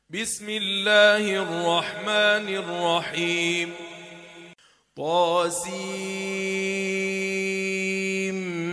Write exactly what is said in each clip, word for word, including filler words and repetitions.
بسم الله الرحمن الرحيم. طاسيم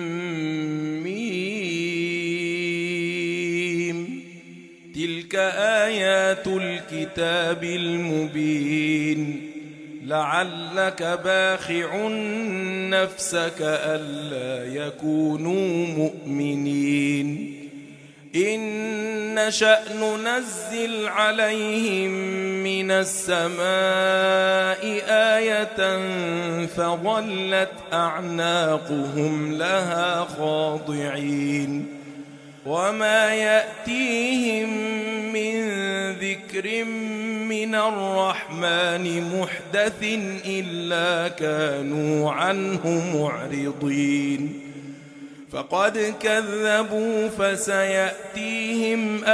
ميم. تلك آيات الكتاب المبين. لعلك باخع نفسك ألا يكونوا مؤمنين. إن نشأ ننزل عليهم من السماء آية فظلت أعناقهم لها خاضعين. وما يأتيهم من ذكر من الرحمن محدث إلا كانوا عنه معرضين. فقد كذبوا فسيأتيهم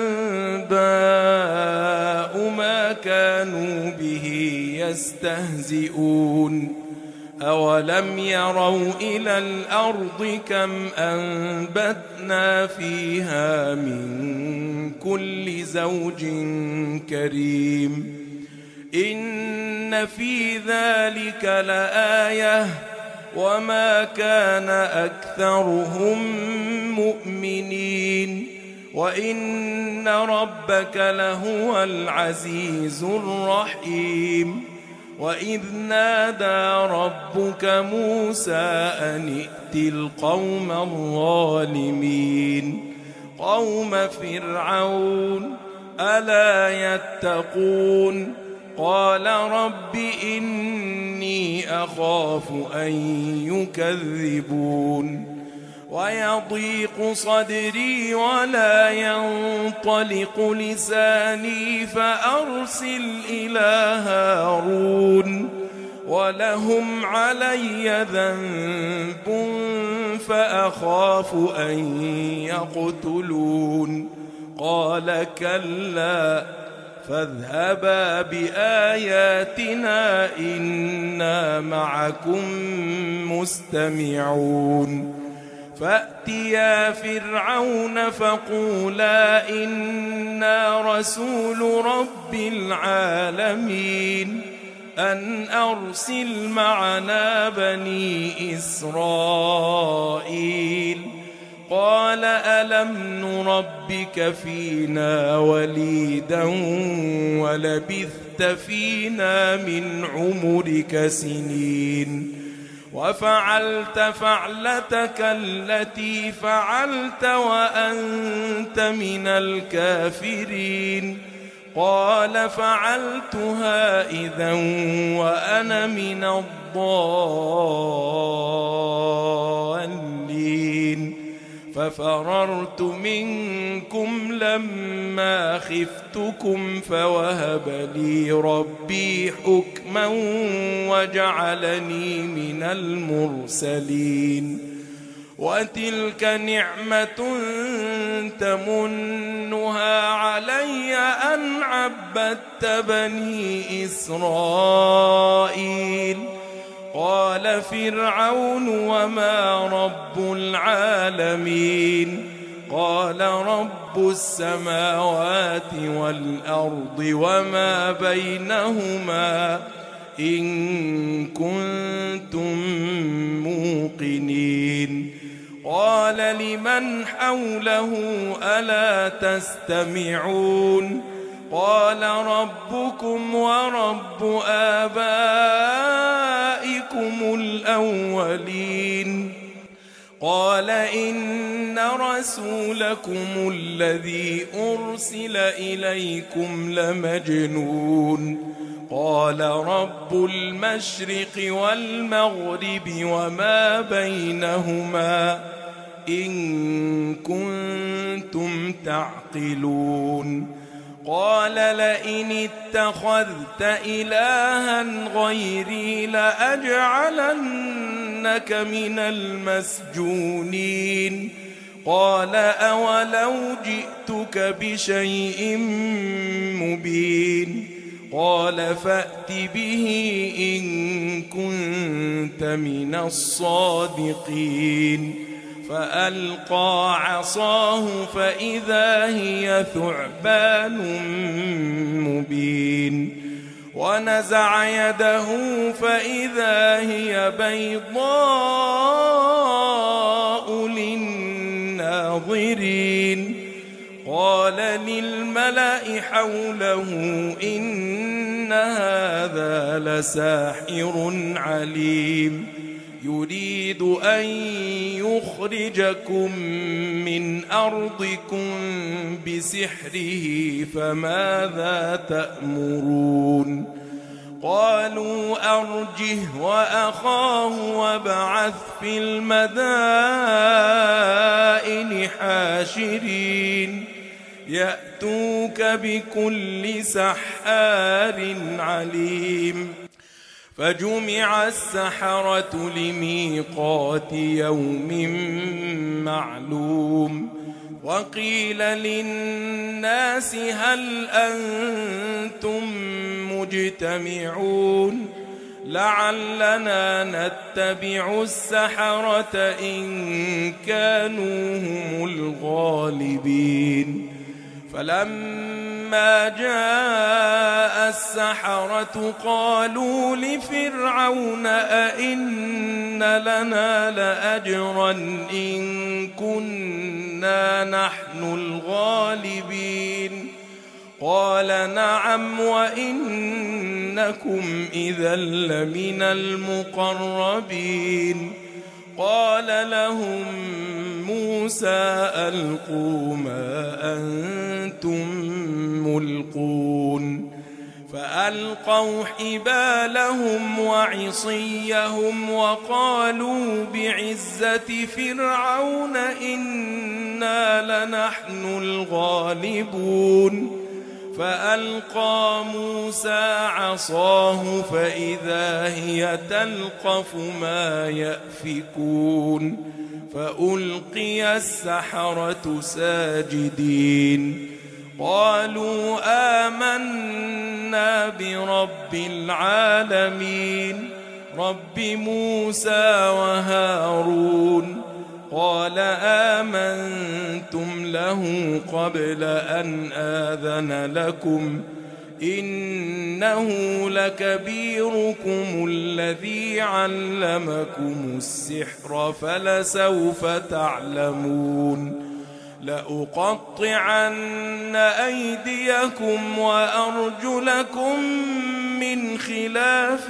أنباء ما كانوا به يستهزئون. أولم يروا إلى الأرض كم أنبتنا فيها من كل زوج كريم. إن في ذلك لآية وما كان أكثرهم مؤمنين. وإن ربك لهو العزيز الرحيم. وإذ نادى ربك موسى أن ائت القوم الظالمين قوم فرعون ألا يتقون. قال رب إني أخاف أن يكذبون. ويضيق صدري ولا ينطلق لساني فأرسل إلى هارون ولهم علي ذنب فأخاف أن يقتلون. قال كلا فاذهبا بآياتنا إنا معكم مستمعون. فأتيا فرعون فقولا إنا رسول رب العالمين أن أرسل معنا بني إسرائيل. قال ألم نربك فينا وليدا ولبثت فينا من عمرك سنين وفعلت فعلتك التي فعلت وأنت من الكافرين. قال فعلتها إذا وأنا من الضالين. ففررت منكم لما خفتكم فوهب لي ربي حكما وجعلني من المرسلين. وتلك نعمة تمنها علي أن عبدت بني إسرائيل. قال فرعون وما رب العالمين. قال رب السماوات والأرض وما بينهما إن كنتم موقنين. قال لمن حوله ألا تستمعون. قال ربكم ورب آبائكم الأولين. قال إن رسولكم الذي أرسل إليكم لمجنون. قال رب المشرق والمغرب وما بينهما إن كنتم تعقلون. قال لئن اتخذت إلها غيري لأجعلنك من المسجونين. قال أولو جئتك بشيء مبين. قال فأت به إن كنت من الصادقين. فألقى عصاه فإذا هي ثعبان ونزع يده فإذا هي بيضاء للناظرين قال للملأ حوله إن هذا لساحر عليم يريد أن يخرجكم من أرضكم بسحره فماذا تأمرون قالوا أرجه وأخاه وابعث في المدائن حاشرين يأتوك بكل سحار عليم فجمع السحرة لميقات يوم معلوم وقيل للناس هل أنتم مجتمعون لعلنا نتبع السحرة إن كانوا هم الغالبين فلما جاء السحرة قالوا لفرعون أئن لنا لأجرا إن كنا نحن الغالبين قال نعم وإنكم إذا لمن المقربين قال لهم موسى ألقوا ما أنتم ملقون فألقوا حبالهم وعصيهم وقالوا بعزة فرعون إنا لنحن الغالبون فألقى موسى عصاه فإذا هي تلقف ما يأفكون فألقي السحرة ساجدين قالوا آمنا برب العالمين رب موسى وهارون قال آمنتم له قبل أن آذن لكم إنه لكبيركم الذي علمكم السحر فلسوف تعلمون لأقطعن أيديكم وأرجلكم من خلاف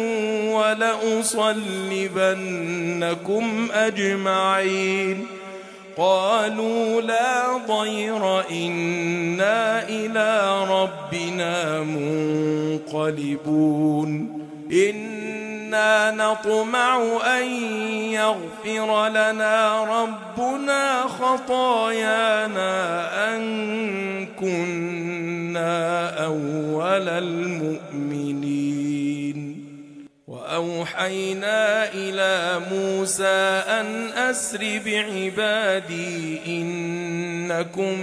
ولأصلبنكم أجمعين قالوا لا ضير إنا إلى ربنا منقلبون إنا نطمع أن يغفر لنا ربنا خطايانا أن كنا أول المؤمنين وأوحينا إلى موسى أن أسر بعبادي إنكم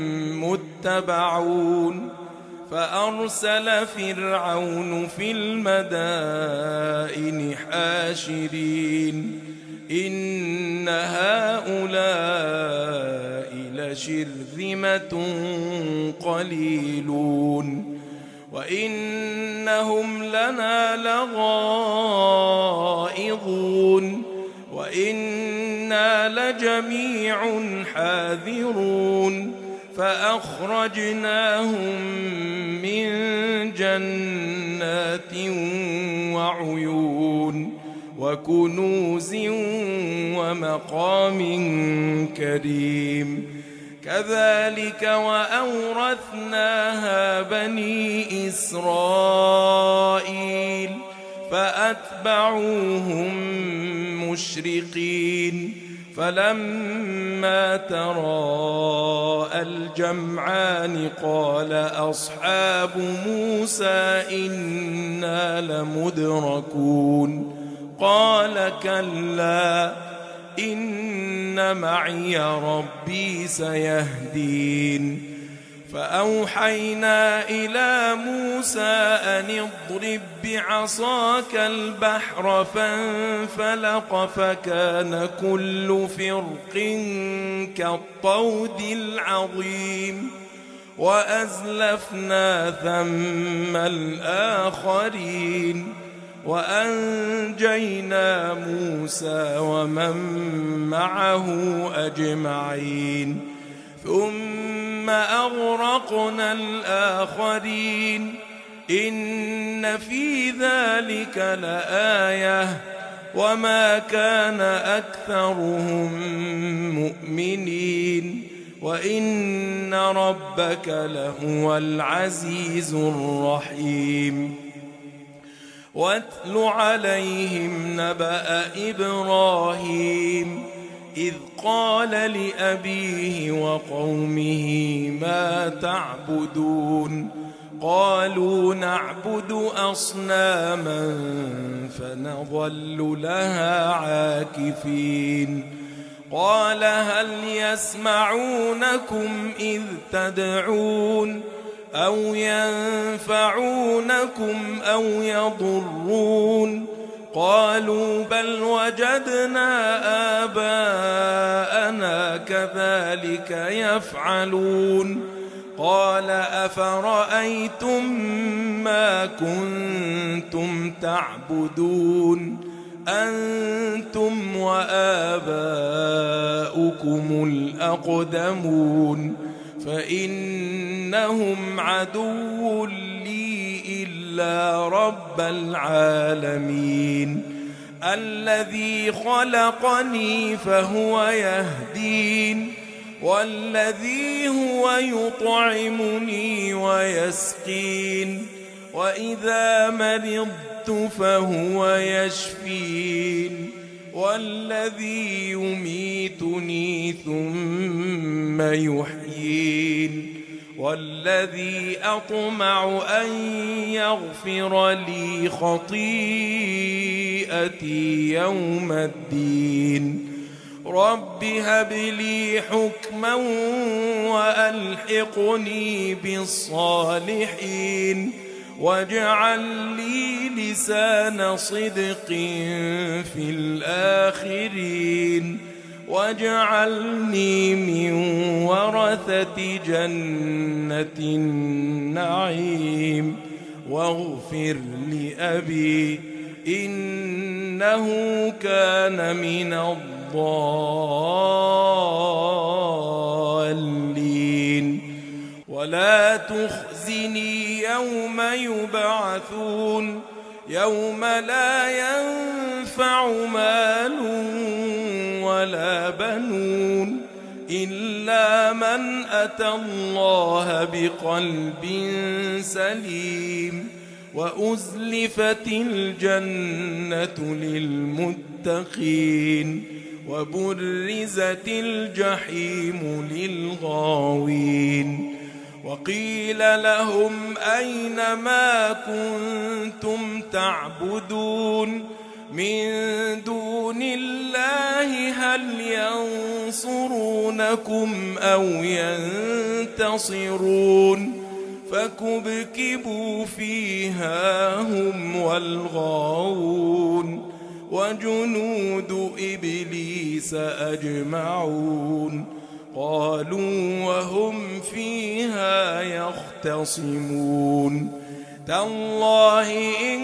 متبعون فأرسل فرعون في المدائن حاشرين إن هؤلاء لشرذمة قليلون وإنهم لنا لغائظون وإنا لجميع حاذرون فأخرجناهم من جنات وعيون وكنوز ومقام كريم كذلك وأورثناها بني إسرائيل فأتبعوهم مشرقين فلما تراءى الجمعان قال أصحاب موسى إنا لمدركون قال كلا إن معي ربي سيهدين فأوحينا إلى موسى أن اضرب بعصاك البحر فانفلق فكان كل فرق كالطود العظيم وأزلفنا ثم الآخرين وأنجينا موسى ومن معه أجمعين ثم أغرقنا الآخرين إن في ذلك لآية وما كان أكثرهم مؤمنين وإن ربك لهو العزيز الرحيم واتل عليهم نبأ إبراهيم إذ قال لأبيه وقومه ما تعبدون قالوا نعبد أصناما فنظل لها عاكفين قال هل يسمعونكم إذ تدعون أو ينفعونكم أو يضرون قالوا بل وجدنا آباءنا كذلك يفعلون قال أفرأيتم ما كنتم تعبدون أنتم وآباؤكم الأقدمون فإنهم عدو لي إلا رب العالمين الذي خلقني فهو يهدين والذي هو يطعمني ويسقين وإذا مرضت فهو يشفين والذي يميتني ثم يحيين والذي أطمع أن يغفر لي خطيئتي يوم الدين رب هب لي حكما وألحقني بالصالحين واجعل لي لسان صدق في الآخرين واجعلني من ورثة جنة النعيم واغفر لأبي إنه كان من الضالين ولا تخزني يوم يبعثون يوم لا ينفع مال ولا بنون إلا من أتى الله بقلب سليم وأزلفت الجنة للمتقين وبرزت الجحيم للغاوين وقيل لهم أين ما كنتم تعبدون من دون الله هل ينصرونكم أو ينتصرون فكبكبوا فيها هم والغاوون وجنود إبليس أجمعون قالوا وهم فيها يختصمون تالله إن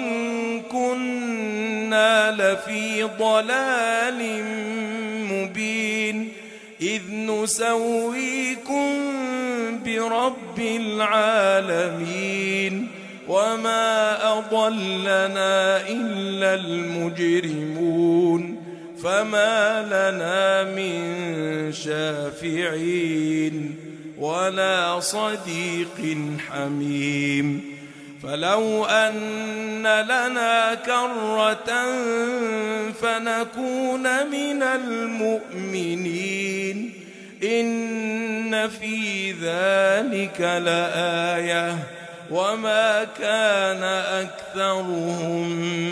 كنا لفي ضلال مبين إذ نسويكم برب العالمين وما أضلنا إلا المجرمون فما لنا من شافعين ولا صديق حميم فلو أن لنا كرة فنكون من المؤمنين إن في ذلك لآية وما كان أكثرهم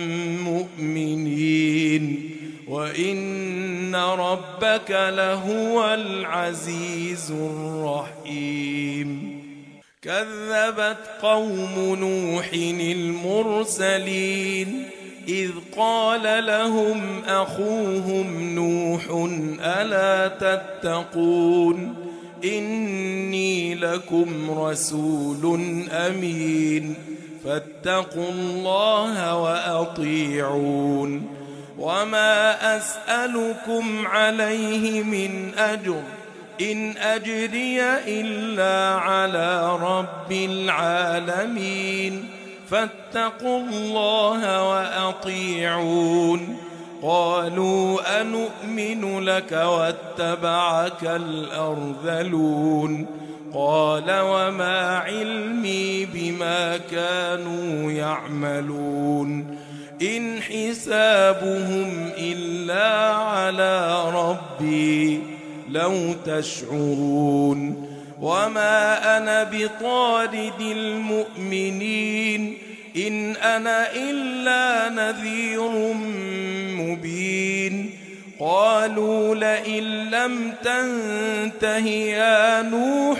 مؤمنين وإن ربك لهو العزيز الرحيم كذبت قوم نوح المرسلين إذ قال لهم أخوهم نوح ألا تتقون إني لكم رسول أمين فاتقوا الله وأطيعون وما أسألكم عليه من أجر إن أجري إلا على رب العالمين فاتقوا الله وأطيعون قالوا أنؤمن لك واتبعك الأرذلون قال وما علمي بما كانوا يعملون إن حسابهم إلا على ربي لو تشعرون وما أنا بطارد المؤمنين إن أنا إلا نذير مبين قالوا لئن لم تنته يا نوح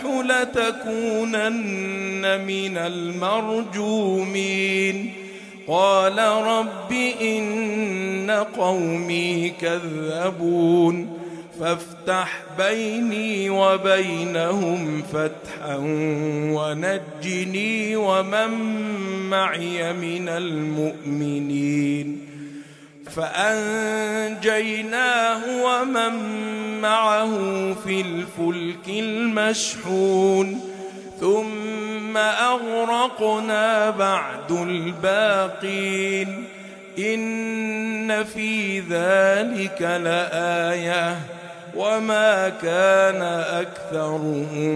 لتكونن من المرجومين قال رب إن قومي كذبون فافتح بيني وبينهم فتحا ونجني ومن معي من المؤمنين فأنجيناه ومن معه في الفلك المشحون ثم أغرقنا بعد الباقين إن في ذلك لآية وما كان أكثرهم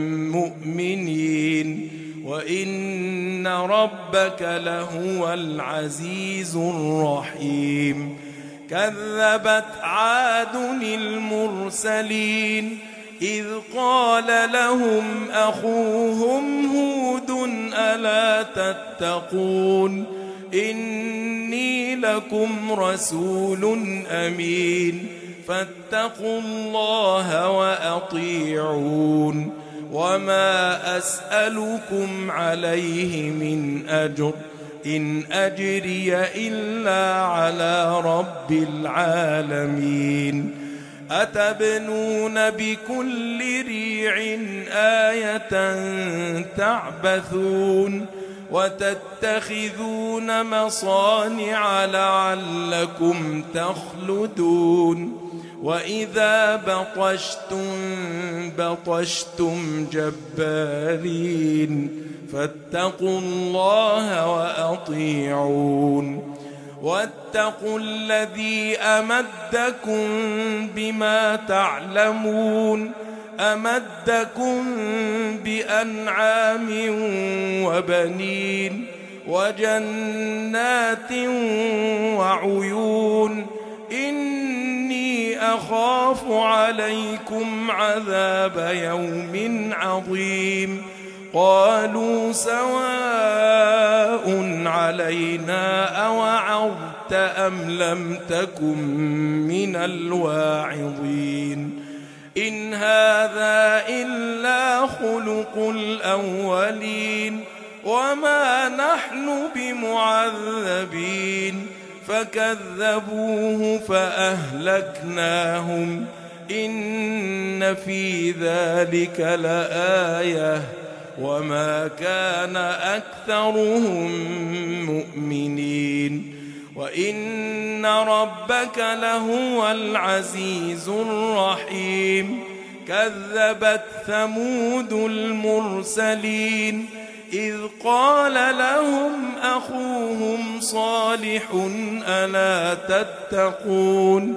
مؤمنين وإن ربك لهو العزيز الرحيم كذبت عاد المرسلين إذ قال لهم أخوهم هود ألا تتقون إني لكم رسول أمين فاتقوا الله وأطيعون وما أسألكم عليه من أجر إن أجري إلا على رب العالمين أتبنون بكل ريع آية تعبثون وتتخذون مصانع لعلكم تخلدون وإذا بطشتم بطشتم جبارين فاتقوا الله وأطيعون واتقوا الذي أمدكم بما تعلمون أمدكم بأنعام وبنين وجنات وعيون إني أخاف عليكم عذاب يوم عظيم قالوا سواء علينا أوعظت أم لم تكن من الواعظين إن هذا إلا خلق الأولين وما نحن بمعذبين فكذبوه فأهلكناهم إن في ذلك لآية وما كان أكثرهم مؤمنين وإن ربك لهو العزيز الرحيم كذبت ثمود المرسلين إذ قال لهم أخوهم صالح ألا تتقون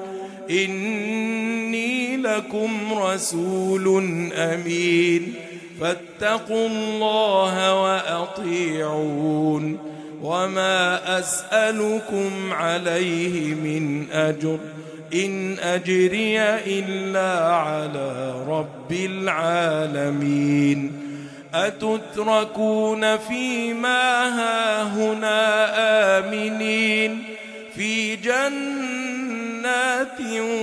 إني لكم رسول أمين فاتقوا الله وأطيعون وما أسألكم عليه من أجر إن أجري إلا على رب العالمين أتتركون فيما هاهنا آمنين في جنات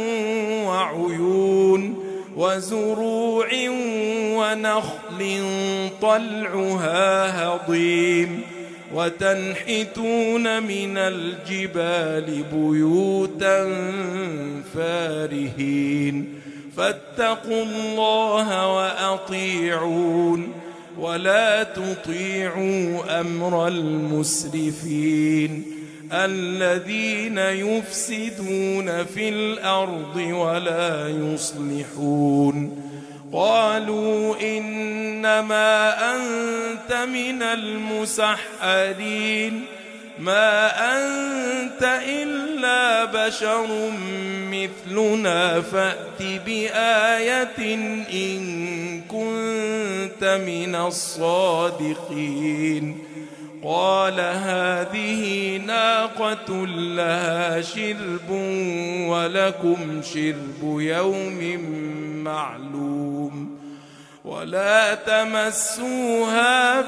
وعيون وزروع ونخل طلعها هضيم وتنحتون من الجبال بيوتا فارهين فاتقوا الله وأطيعون ولا تطيعوا أمر المسرفين الذين يفسدون في الأرض ولا يصلحون. قالوا إنما أنت من المسحرين ما أنت إلا بشر مثلنا فأت بآية إن كنت من الصادقين. قال هذه ناقة لها شرب ولكم شرب يوم معلوم ولا تمسوها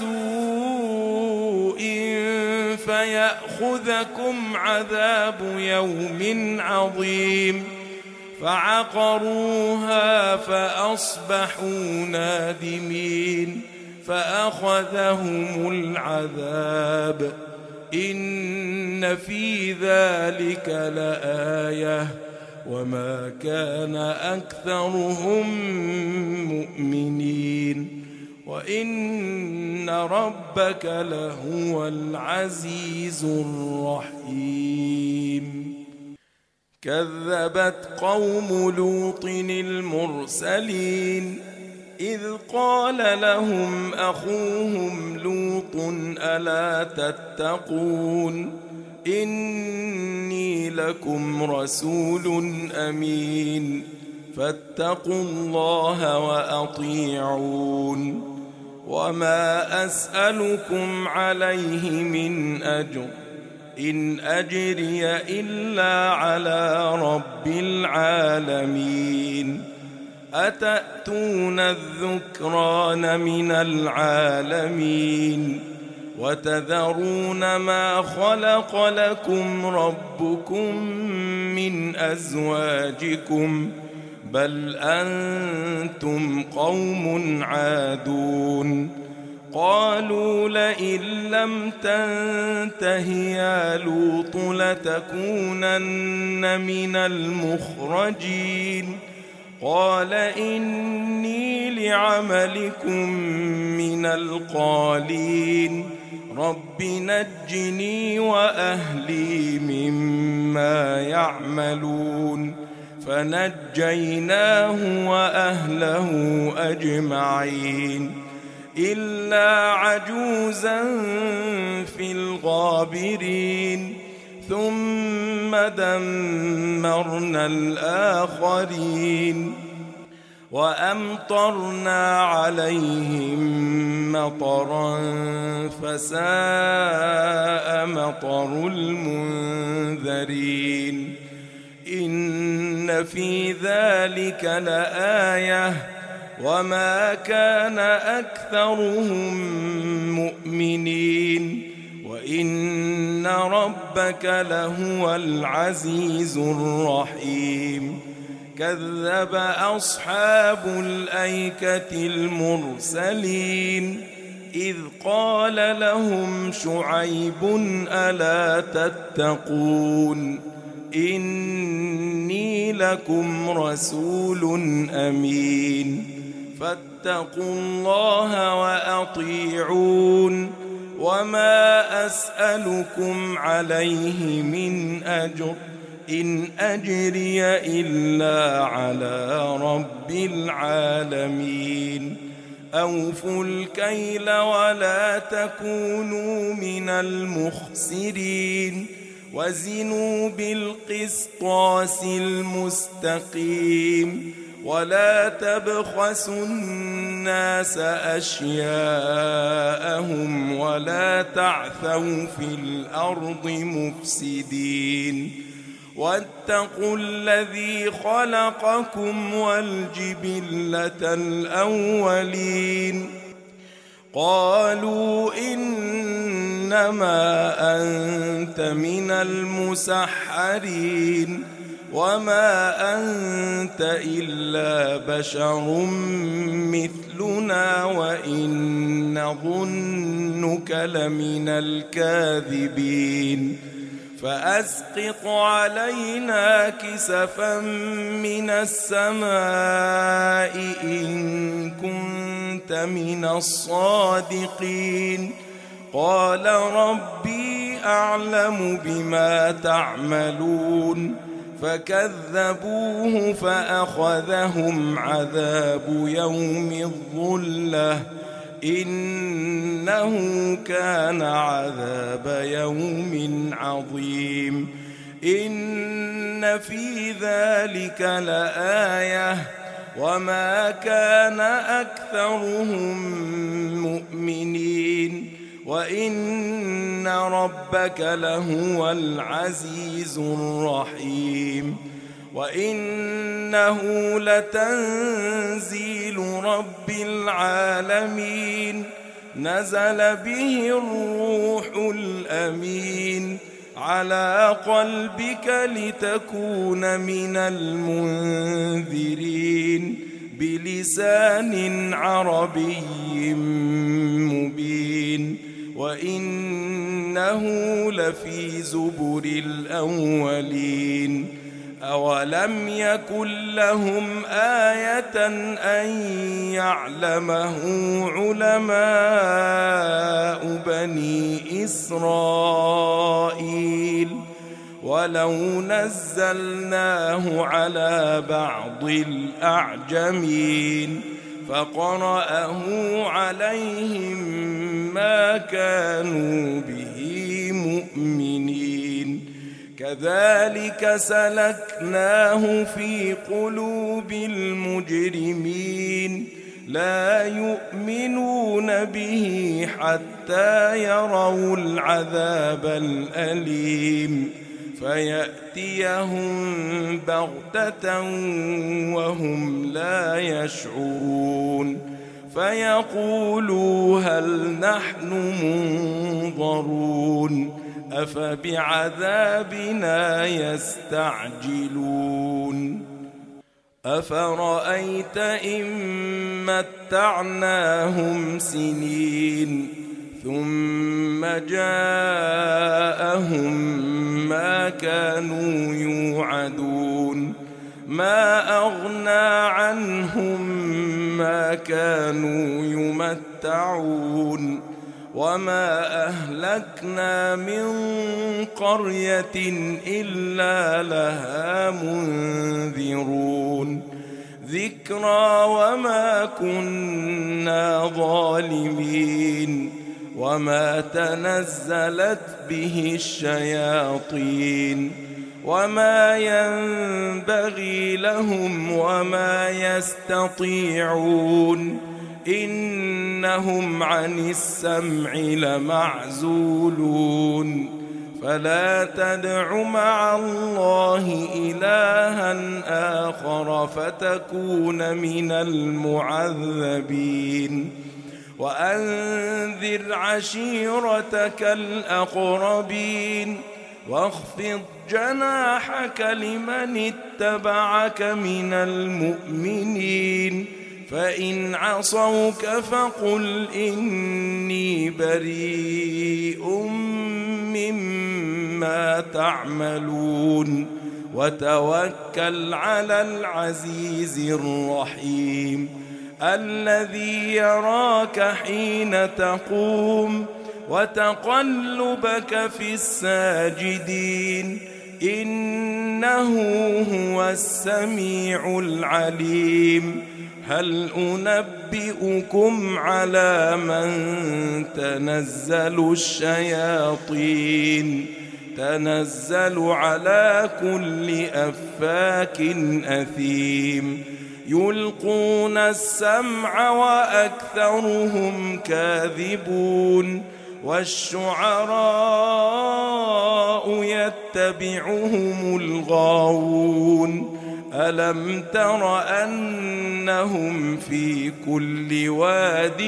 بسوء فيأخذكم عذاب يوم عظيم. فعقروها فأصبحوا نادمين فأخذهم العذاب إن في ذلك لآية وما كان أكثرهم مؤمنين وإن ربك لهو العزيز الرحيم. كذبت قوم لوط المرسلين إذ قال لهم أخوهم لوط ألا تتقون إني لكم رسول أمين فاتقوا الله وأطيعون وما أسألكم عليه من أجر إن أجري إلا على رب العالمين. أتأتون الذكران من العالمين وتذرون ما خلق لكم ربكم من أزواجكم بل أنتم قوم عادون. قالوا لئن لم تنته يا لوط لتكونن من المخرجين. قال إني لعملكم من القالين رب نجني وأهلي مما يعملون. فنجيناه وأهله أجمعين إلا عجوزا في الغابرين ثم دمرنا الآخرين وأمطرنا عليهم مطرا فساء مطر المنذرين. إن في ذلك لآية وما كان أكثرهم مؤمنين وإن ربك لهو العزيز الرحيم. كذب أصحاب الأيكة المرسلين إذ قال لهم شعيب ألا تتقون إني لكم رسول أمين فاتقوا الله وأطيعون وما أسألكم عليه من أجر إن أجري إلا على رب العالمين. أوفوا الكيل ولا تكونوا من المخسرين وزنوا بالقسطاس المستقيم ولا تبخسوا الناس أشياءهم ولا تعثوا في الأرض مفسدين واتقوا الذي خلقكم والجبلة الأولين. قالوا إنما أنت من المسحرين وما أنت إلا بشر مثلنا وإن نظنك لمن الكاذبين فأسقط علينا كسفا من السماء إن كنت من الصادقين قال ربي أعلم بما تعملون فكذبوه فأخذهم عذاب يوم الظلة إنه كان عذاب يوم عظيم إن في ذلك لآية وما كان أكثرهم مؤمنين وإن ربك لهو العزيز الرحيم وإنه لتنزيل رب العالمين نزل به الروح الأمين على قلبك لتكون من المنذرين بلسان عربي مبين وإنه لفي زبر الأولين أولم يكن لهم آية أن يعلمه علماء بني إسرائيل ولو نزلناه على بعض الأعجمين فقرأه عليهم ما كانوا به مؤمنين كذلك سلكناه في قلوب المجرمين لا يؤمنون به حتى يروا العذاب الأليم فيأتيهم بغتة وهم لا يشعرون فيقولوا هل نحن منظرون أفبعذابنا يستعجلون أفرأيت إن متعناهم سنين ثم جاءهم ما كانوا يوعدون ما أغنى عنهم ما كانوا يمتعون وما أهلكنا من قرية إلا لها منذرون ذكرى وما كنا ظالمين وما تنزلت به الشياطين وما ينبغي لهم وما يستطيعون إنهم عن السمع لمعزولون فلا تدع مع الله إلها آخر فتكون من المعذبين وأنذر عشيرتك الأقربين واخفض جناحك لمن اتبعك من المؤمنين فإن عصوك فقل إني بريء مما تعملون وتوكل على العزيز الرحيم الذي يراك حين تقوم وتقلبك في الساجدين إنه هو السميع العليم هل أنبئكم على من تنزل الشياطين تنزل على كل أفاك أثيم يلقون السمع وأكثرهم كاذبون والشعراء يتبعهم الغاوون ألم تر أنهم في كل واد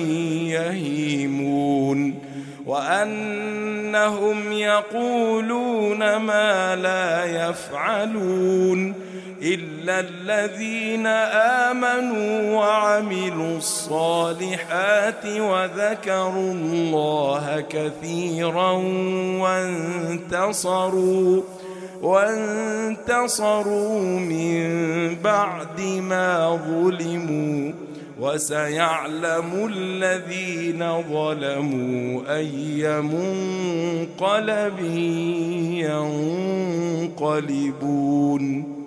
يهيمون وأنهم يقولون ما لا يفعلون إلا الذين آمنوا وعملوا الصالحات وذكروا الله كثيرا وانتصروا وانتصروا من بعد ما ظلموا وسيعلم الذين ظلموا أي منقلب ينقلبون